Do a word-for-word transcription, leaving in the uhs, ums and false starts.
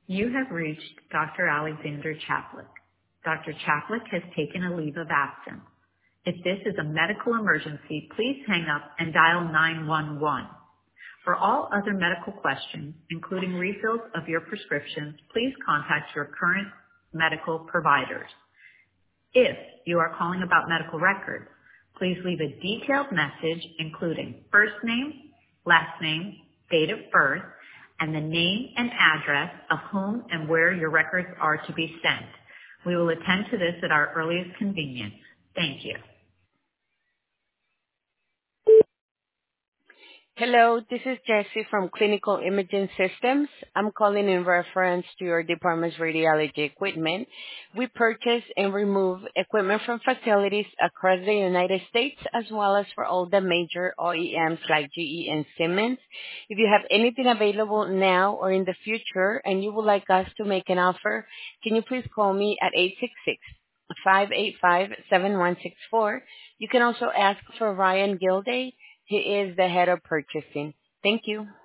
You have reached Doctor Alexander Chaplik. Doctor Chaplik has taken a leave of absence. If this is a medical emergency, please hang up and dial nine one one. For all other medical questions, including refills of your prescriptions, please contact your current medical providers. If you are calling about medical records, please leave a detailed message including first name, last name, date of birth, and the name and address of whom and where your records are to be sent. We will attend to this at our earliest convenience. Thank you. Hello, this is Jessie from Clinical Imaging Systems. I'm calling in reference to your department's radiology equipment. We purchase and remove equipment from facilities across the United States as well as for all the major O E Ms like G E and Siemens. If you have anything available now or in the future and you would like us to make an offer, can you please call me at eight six six, five eight five, seven one six four. You can also ask for Ryan Gilday. He is the head of purchasing. Thank you.